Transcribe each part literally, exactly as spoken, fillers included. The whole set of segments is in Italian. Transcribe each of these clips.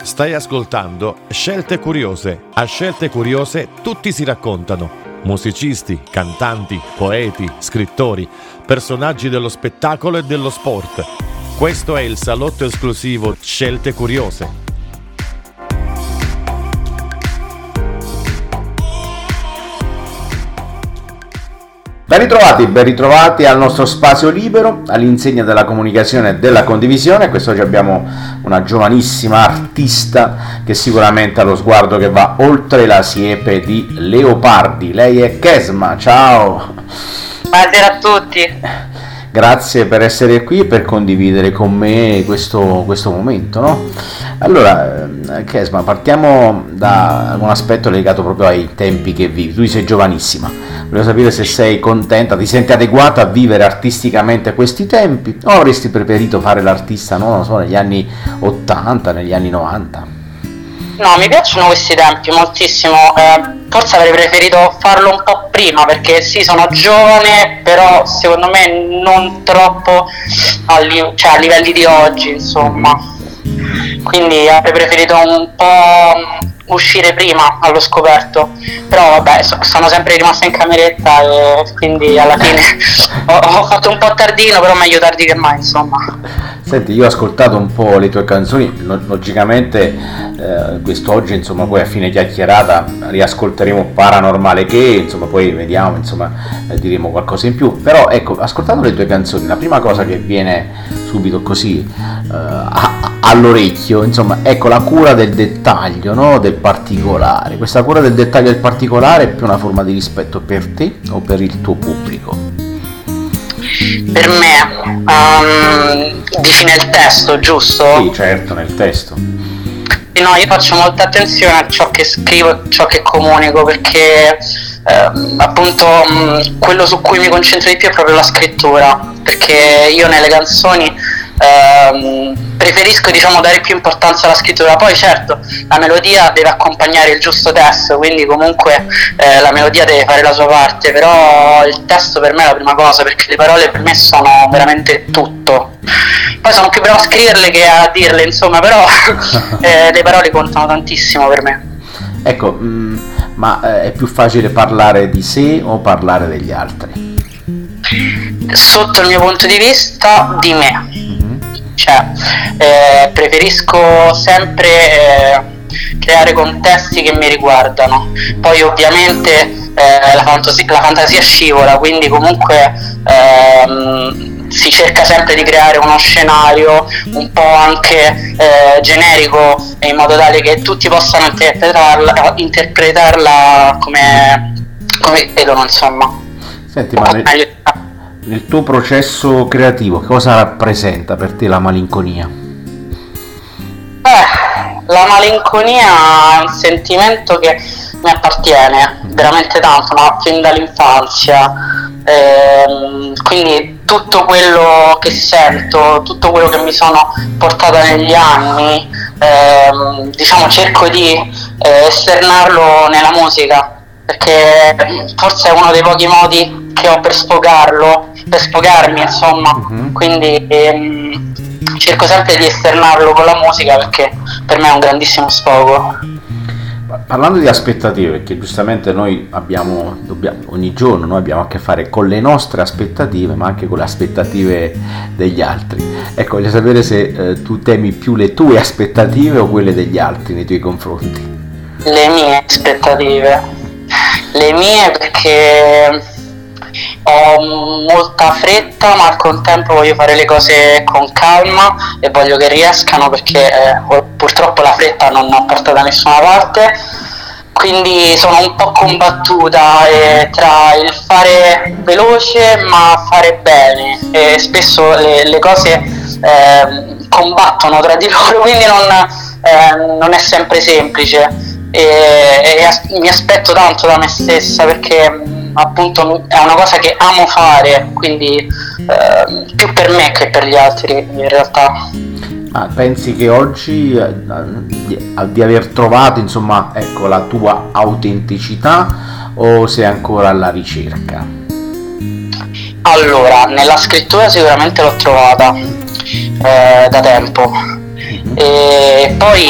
Stai ascoltando Scelte Curiose. A Scelte Curiose tutti si raccontano. Musicisti, cantanti, poeti, scrittori, personaggi dello spettacolo e dello sport. Questo è il salotto esclusivo Scelte Curiose. Ben ritrovati, ben ritrovati al nostro spazio libero, all'insegna della comunicazione e della condivisione. Quest'oggi abbiamo una giovanissima artista che sicuramente ha lo sguardo che va oltre la siepe di leopardi. Lei è Kesma, ciao! Buonasera a tutti! Grazie per essere qui e per condividere con me questo, questo momento, no? Allora, Kesma, partiamo da un aspetto legato proprio ai tempi che vivi. Tu sei giovanissima, voglio sapere se sei contenta, ti senti adeguata a vivere artisticamente questi tempi o avresti preferito fare l'artista, no, non lo so, negli anni ottanta, negli anni novanta? No, mi piacciono questi tempi moltissimo, eh, forse avrei preferito farlo un po' prima perché sì, sono giovane, però secondo me non troppo a, li- cioè, a livelli di oggi, insomma. Quindi avrei preferito un po' uscire prima allo scoperto, però vabbè, so- sono sempre rimasta in cameretta e quindi alla fine ho-, ho fatto un po' tardino, però meglio tardi che mai, insomma. Senti, io ho ascoltato un po' le tue canzoni, logicamente eh, quest'oggi, insomma, poi a fine chiacchierata riascolteremo Paranormale che, insomma, poi vediamo, insomma, eh, diremo qualcosa in più, però ecco, ascoltando le tue canzoni, la prima cosa che viene subito così eh, a- all'orecchio, insomma, ecco, la cura del dettaglio, no? Del particolare. Questa cura del dettaglio del particolare è più una forma di rispetto per te o per il tuo pubblico? Per me, um, dici nel testo, giusto? Sì, certo, nel testo. No, io faccio molta attenzione a ciò che scrivo e ciò che comunico perché eh, appunto mh, quello su cui mi concentro di più è proprio la scrittura, perché io nelle canzoni eh, preferisco, diciamo, dare più importanza alla scrittura. Poi certo la melodia deve accompagnare il giusto testo, quindi comunque eh, la melodia deve fare la sua parte, però il testo per me è la prima cosa, perché le parole per me sono veramente tutto. Poi sono più bravo a scriverle che a dirle, insomma, però eh, le parole contano tantissimo per me. Ecco, mh, ma eh, è più facile parlare di sé o parlare degli altri? Sotto il mio punto di vista, di me. Mm-hmm. Cioè, eh, preferisco sempre eh, creare contesti che mi riguardano. Poi ovviamente eh, la, fantasia, la fantasia scivola, quindi comunque ehm, si cerca sempre di creare uno scenario un po' anche eh, generico, in modo tale che tutti possano interpretarla, interpretarla come, come vedono, insomma. Senti, ma nel, nel tuo processo creativo cosa rappresenta per te la malinconia? Eh, la malinconia è un sentimento che mi appartiene veramente tanto, ma fin dall'infanzia. Ehm, quindi tutto quello che sento, tutto quello che mi sono portata negli anni, ehm, diciamo cerco di eh, esternarlo nella musica, perché forse è uno dei pochi modi che ho per sfogarlo, per sfogarmi, insomma. Uh-huh. Quindi ehm, cerco sempre di esternarlo con la musica, perché per me è un grandissimo sfogo. Parlando di aspettative, perché giustamente noi abbiamo, dobbiamo, ogni giorno noi abbiamo a che fare con le nostre aspettative, ma anche con le aspettative degli altri. Ecco, voglio sapere se eh, tu temi più le tue aspettative o quelle degli altri nei tuoi confronti. Le mie aspettative, le mie perché ho molta fretta, ma al contempo voglio fare le cose con calma e voglio che riescano, perché eh, purtroppo la fretta non ha portato da nessuna parte, quindi sono un po' combattuta eh, tra il fare veloce ma fare bene, e spesso le, le cose eh, combattono tra di loro, quindi non, eh, non è sempre semplice, e, e as- mi aspetto tanto da me stessa, perché appunto è una cosa che amo fare, quindi eh, più per me che per gli altri in realtà. Ah, pensi che oggi eh, di, di aver trovato, insomma, ecco, la tua autenticità, o sei ancora alla ricerca? Allora, nella scrittura sicuramente l'ho trovata eh, da tempo, e poi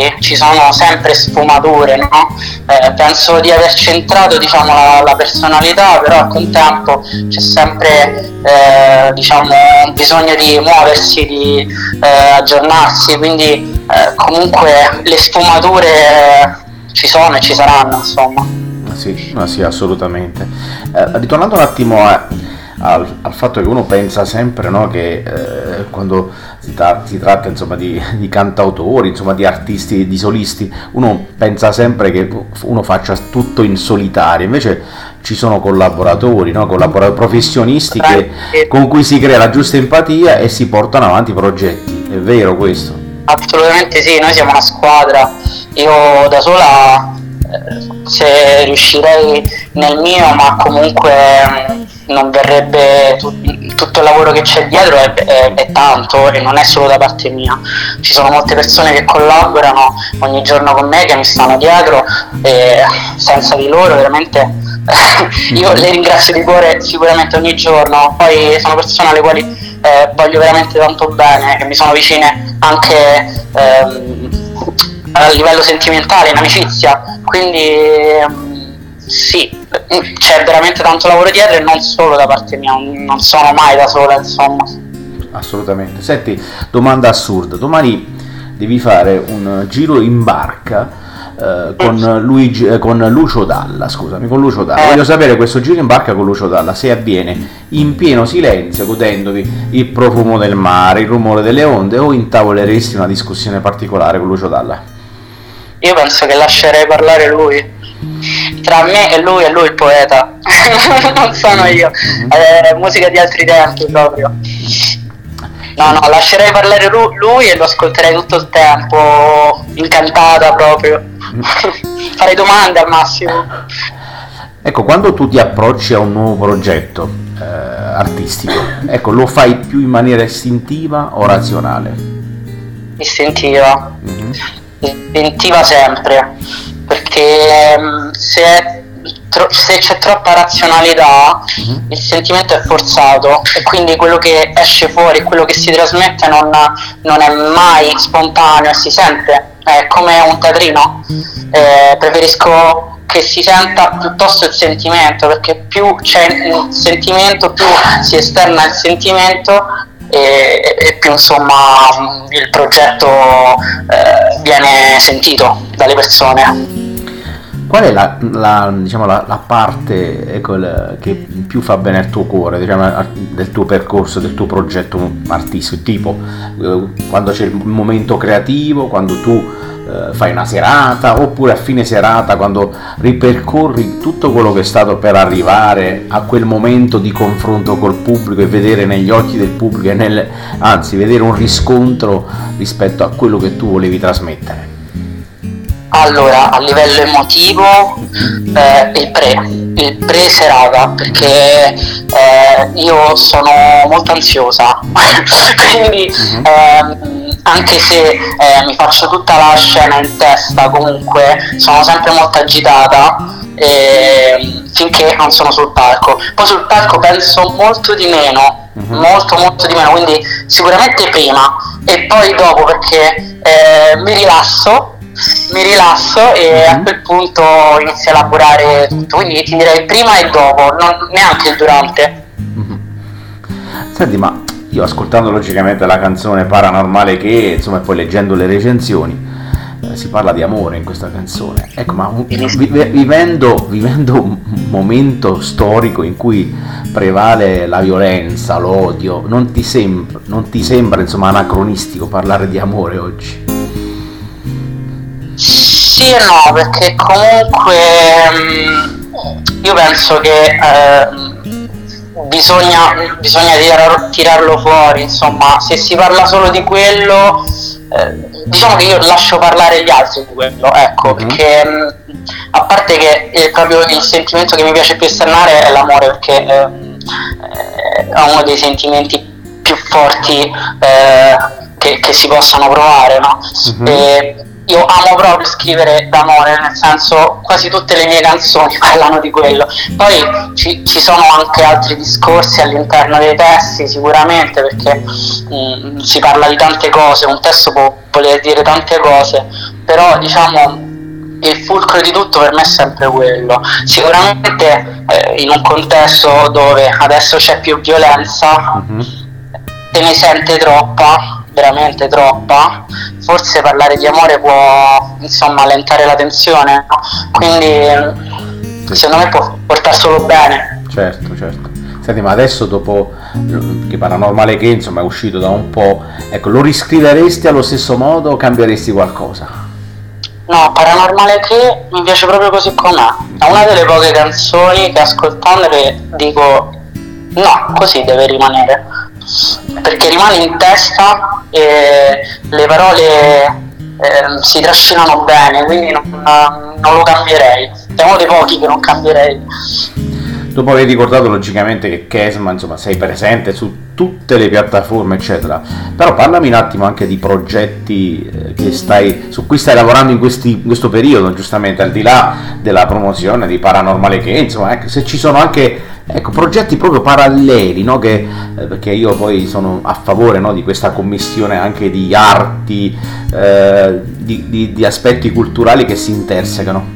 ci sono sempre sfumature, no? Eh, penso di aver centrato, diciamo, la, la personalità, però al contempo c'è sempre eh, diciamo, bisogno di muoversi, di eh, aggiornarsi, quindi eh, comunque le sfumature eh, ci sono e ci saranno, insomma. Sì, ma sì, assolutamente. Eh, ritornando un attimo a, al, al fatto che uno pensa sempre, no, che eh, quando si, tra- si tratta insomma di, di cantautori, insomma di artisti, di solisti, uno pensa sempre che uno faccia tutto in solitario, invece ci sono collaboratori, no, collaboratori professionisti che, con cui si crea la giusta empatia e si portano avanti i progetti. È vero questo? Assolutamente sì, noi siamo una squadra. Io da sola se riuscirei nel mio, ma comunque non verrebbe tu- tutto il lavoro che c'è dietro è, è, è tanto, e non è solo da parte mia. Ci sono molte persone che collaborano ogni giorno con me, che mi stanno dietro, e senza di loro veramente io le ringrazio di cuore sicuramente ogni giorno. Poi sono persone alle quali eh, voglio veramente tanto bene, che mi sono vicine anche ehm, a livello sentimentale, in amicizia, quindi ehm, sì, c'è veramente tanto lavoro dietro e non solo da parte mia, non sono mai da sola, insomma. Assolutamente. Senti, domanda assurda, domani devi fare un giro in barca eh, con, Luigi, eh, con Lucio Dalla, scusami, con Lucio Dalla. Voglio sapere questo giro in barca con Lucio Dalla se avviene in pieno silenzio, godendovi il profumo del mare, il rumore delle onde, o intavoleresti una discussione particolare con Lucio Dalla? Io penso che lascerei parlare lui. Tra me e lui è lui il poeta. Non sono io. Eh, musica di altri tempi proprio. No, no, lascerei parlare lui e lo ascolterei tutto il tempo, incantata proprio. Farei domande al massimo. Ecco, quando tu ti approcci a un nuovo progetto eh, artistico, ecco, lo fai più in maniera istintiva o razionale? Istintiva. Mm-hmm. Istintiva sempre, perché se, tro- se c'è troppa razionalità uh-huh. il sentimento è forzato, e quindi quello che esce fuori, quello che si trasmette non, non è mai spontaneo e si sente, è come un teatrino. Eh, preferisco che si senta piuttosto il sentimento, perché più c'è il sentimento, più si esterna il sentimento, e, e più insomma il progetto eh, viene sentito dalle persone. Qual è la, la, diciamo, la, la parte, ecco, il, che più fa bene al tuo cuore, diciamo, del tuo percorso, del tuo progetto artistico? Tipo eh, quando c'è il momento creativo, quando tu eh, fai una serata, oppure a fine serata quando ripercorri tutto quello che è stato per arrivare a quel momento di confronto col pubblico e vedere negli occhi del pubblico, e nel, anzi vedere un riscontro rispetto a quello che tu volevi trasmettere. Allora, a livello emotivo eh, il pre, il pre serata, perché eh, io sono molto ansiosa quindi eh, anche se eh, mi faccio tutta la scena in testa, comunque sono sempre molto agitata eh, finché non sono sul palco. Poi sul palco penso molto di meno, uh-huh. molto molto di meno, quindi sicuramente prima e poi dopo, perché eh, mi rilasso mi rilasso e mm-hmm. a quel punto inizio a elaborare tutto, quindi ti direi prima e dopo, non neanche il durante. Mm-hmm. Senti, ma io ascoltando logicamente la canzone Paranormale che, insomma, e poi leggendo le recensioni, eh, si parla di amore in questa canzone, ecco, ma vi, vivendo, vivendo un momento storico in cui prevale la violenza, l'odio, non ti sembra, non ti sembra insomma anacronistico parlare di amore oggi? Sì e no, perché comunque mh, io penso che eh, bisogna, bisogna tirar, tirarlo fuori, insomma, se si parla solo di quello, eh, diciamo che io lascio parlare gli altri di quello, ecco, mm-hmm. perché mh, a parte che eh, proprio il sentimento che mi piace più esternare è l'amore, perché eh, è uno dei sentimenti più forti eh, che, che si possano provare, no? Mm-hmm. E, io amo proprio scrivere d'amore, nel senso quasi tutte le mie canzoni parlano di quello. Poi ci, ci sono anche altri discorsi all'interno dei testi sicuramente, perché mh, si parla di tante cose, un testo può voler dire tante cose, però diciamo il fulcro di tutto per me è sempre quello. Sicuramente eh, in un contesto dove adesso c'è più violenza, mm-hmm. se ne sente troppa, veramente troppa, forse parlare di amore può insomma allentare la tensione, no? Quindi secondo me può portare solo bene. Certo, certo. Senti, ma adesso dopo che Paranormale che insomma è uscito da un po', ecco, lo riscriveresti allo stesso modo o cambieresti qualcosa? No, Paranormale che mi piace proprio così com'è. È una delle poche canzoni che ascoltandole dico no, così deve rimanere, perché rimane in testa e le parole eh, si trascinano bene, quindi non, non lo cambierei. È uno dei pochi che non cambierei. Dopo aver ricordato logicamente che Kesma, insomma, sei presente su tutte le piattaforme eccetera, però parlami un attimo anche di progetti eh, che stai, su cui stai lavorando in, questi, in questo periodo, giustamente, al di là della promozione di Paranormale che, insomma, ecco, se ci sono anche, ecco, progetti proprio paralleli, no? Che, eh, perché io poi sono a favore, no, di questa commistione anche di arti, eh, di, di, di aspetti culturali che si intersecano.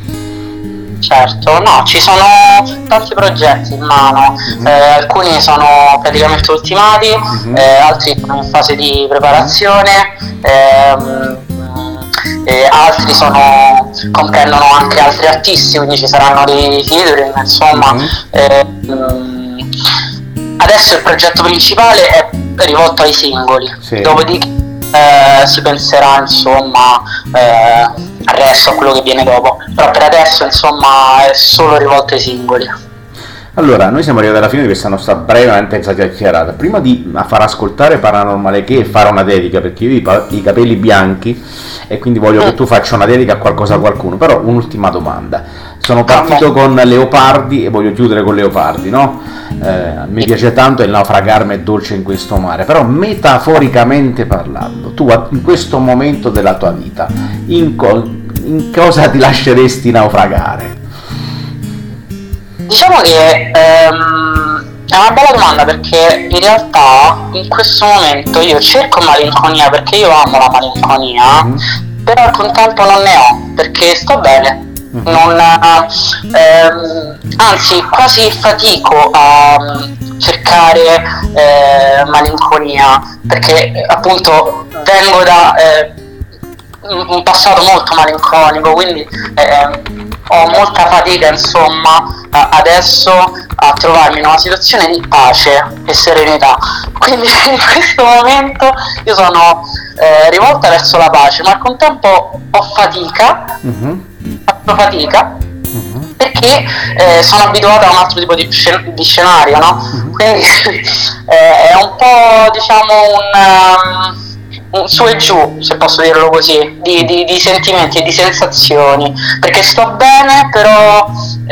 Certo, no, ci sono tanti progetti in mano, mm-hmm. eh, alcuni sono praticamente ultimati, mm-hmm. eh, altri sono in fase di preparazione, ehm, eh, altri sono, comprendono anche altri artisti, quindi ci saranno dei featuring, insomma. Mm-hmm. eh, adesso il progetto principale è rivolto ai singoli, sì. Dopodiché eh, si penserà insomma eh, al resto, a quello che viene dopo, però per adesso insomma è solo rivolto ai singoli. Allora, noi siamo arrivati alla fine di questa nostra breve intensa chiacchierata. Prima di far ascoltare Paranormale che e fare una dedica, perché io ho i capelli bianchi e quindi voglio mm. che tu faccia una dedica a qualcosa a qualcuno, però un'ultima domanda. Sono partito okay. con Leopardi e voglio chiudere con Leopardi, no? Eh, mi piace tanto il naufragarmi è dolce in questo mare, però metaforicamente parlando, tu in questo momento della tua vita, in, co- in cosa ti lasceresti naufragare? Diciamo che ehm, è una bella domanda, perché in realtà in questo momento io cerco malinconia, perché io amo la malinconia, mm. però al contempo non ne ho, perché sto bene. Non, ehm, anzi quasi fatico a cercare eh, malinconia, perché appunto vengo da eh, un passato molto malinconico, quindi eh, ho molta fatica insomma adesso a trovarmi in una situazione di pace e serenità, quindi in questo momento io sono eh, rivolta verso la pace, ma al contempo ho fatica, mm-hmm. faccio fatica uh-huh. perché eh, sono abituata a un altro tipo di, scen- di scenario, no? Uh-huh. Quindi eh, è un po' diciamo un, um, un su e giù, se posso dirlo così, di, di, di sentimenti e di sensazioni, perché sto bene, però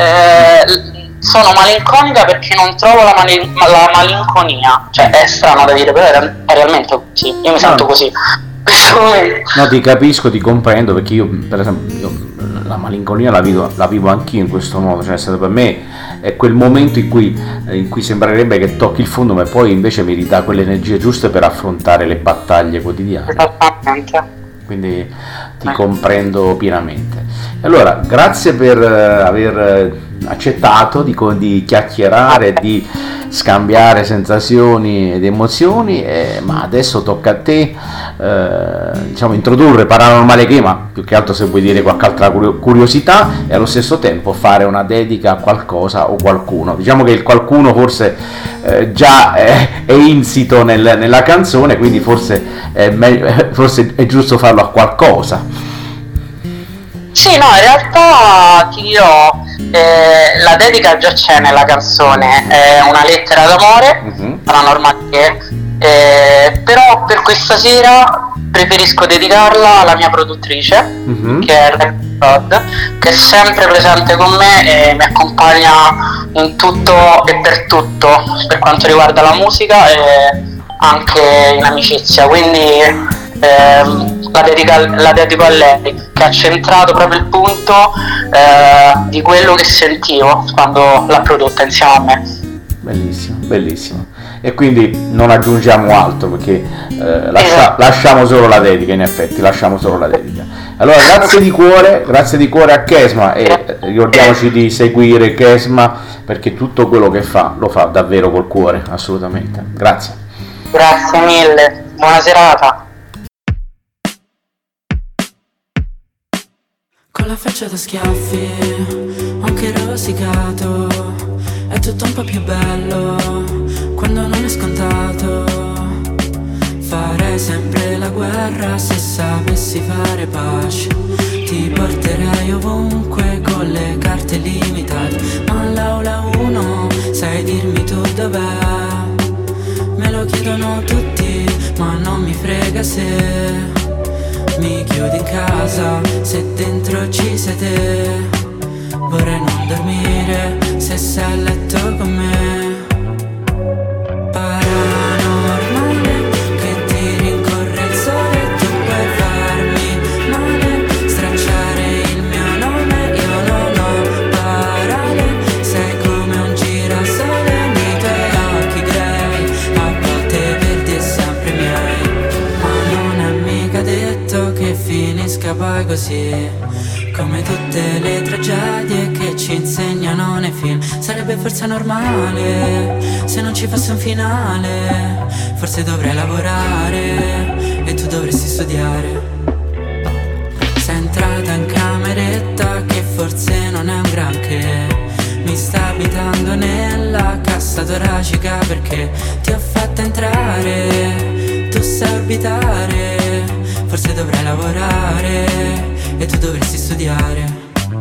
eh, sono malinconica perché non trovo la, mali- la malinconia, cioè è strano da dire, però è, è realmente così, io mi sento così. No, ti capisco, ti comprendo, perché io per esempio io, la malinconia la vivo, la vivo anch'io in questo modo, cioè per me è quel momento in cui, in cui sembrerebbe che tocchi il fondo, ma poi invece mi ridà quelle energie giuste per affrontare le battaglie quotidiane. Esattamente. Quindi ti eh. comprendo pienamente. Allora, grazie per aver accettato di, di chiacchierare, di scambiare sensazioni ed emozioni, eh, ma adesso tocca a te eh, diciamo introdurre Paranormale che, ma più che altro se vuoi dire qualche altra curiosità, e allo stesso tempo fare una dedica a qualcosa o qualcuno. Diciamo che il qualcuno forse eh, già è, è insito nel, nella canzone, quindi forse è, meglio, forse è giusto farlo a qualcosa. Sì, no, in realtà ti dirò, eh, la dedica già c'è nella canzone, è una lettera d'amore, uh-huh. Paranormale che, eh, però per questa sera preferisco dedicarla alla mia produttrice, uh-huh. che è Rod, che è sempre presente con me e mi accompagna in tutto e per tutto, per quanto riguarda la musica e anche in amicizia, quindi ehm, la, dedica, la dedico a lei, che ha centrato proprio il punto eh, di quello che sentivo quando l'ha prodotta insieme a me. Bellissimo, bellissimo. e quindi non aggiungiamo altro, perché eh, lascia, lasciamo solo la dedica, in effetti lasciamo solo la dedica. Allora grazie di cuore, grazie di cuore a Kesma, e ricordiamoci di seguire Kesma, perché tutto quello che fa lo fa davvero col cuore, assolutamente. Grazie. Grazie mille, buona serata. Con la faccia da schiaffi, anche rosicato, è tutto un po' più bello quando non è scontato. Farei sempre la guerra se sapessi fare pace. Ti porterei ovunque con le carte limitate, ma all'aula uno sai dirmi tu dov'è? Me lo chiedono tutti, ma non mi frega se mi chiudi in casa, se dentro ci sei te. Vorrei non dormire se sei a letto con me. Paranormale, che ti rincorre il sole, tu puoi farmi male, stracciare il mio nome, io non ho parole. Sei come un girasole nei tuoi occhi grei, a volte verdi e sempre miei. Ma non è mica detto che finisca poi così, come tutte le tragedie che ci insegnano nei film. Sarebbe forse normale se non ci fosse un finale. Forse dovrei lavorare e tu dovresti studiare. Sei entrata in cameretta che forse non è un granché, mi sta abitando nella cassa toracica perché ti ho fatta entrare, tu sai orbitare. Forse dovrei lavorare e tu dovresti studiare.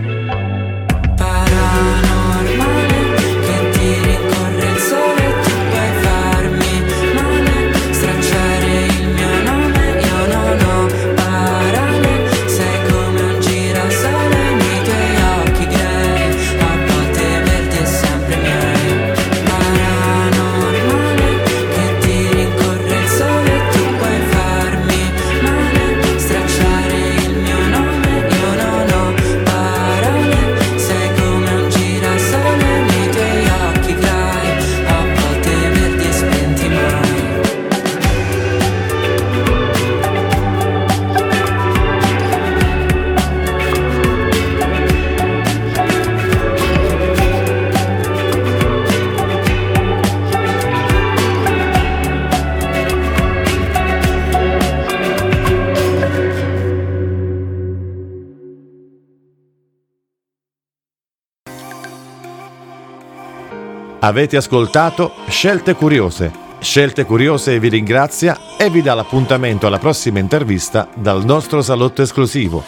Paranormale, che ti rincorre il sole, tu puoi farmi male, stracciare il mio nome, io non ho parole. Sei come un girasole nei tuoi occhi grei, a volte verdi e sempre miei. Paranormale, che ti rincorre il sole, tu puoi farmi male, stracciare il mio nome, io non ho parole. Sei come un girasole nei tuoi occhi grei, a volte verdi e spenti mai. Avete ascoltato Scelte Curiose. Scelte Curiose vi ringrazia e vi dà l'appuntamento alla prossima intervista dal nostro salotto esclusivo.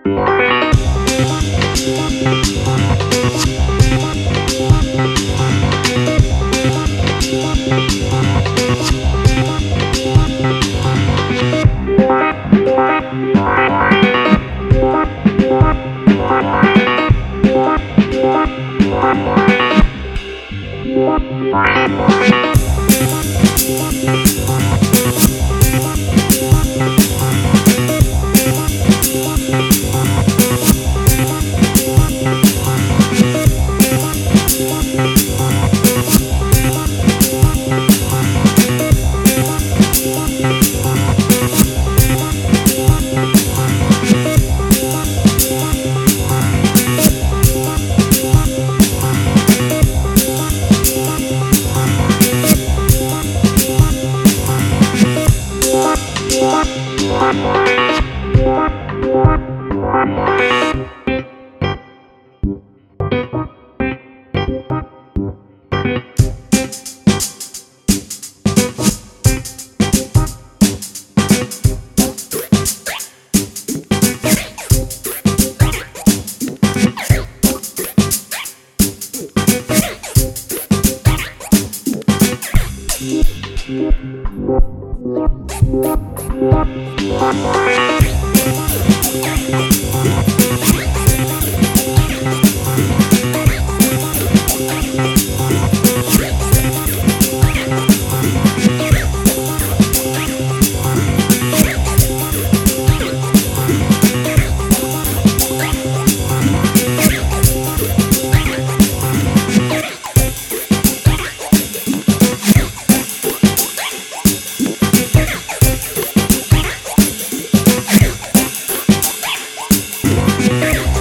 We'll be right back.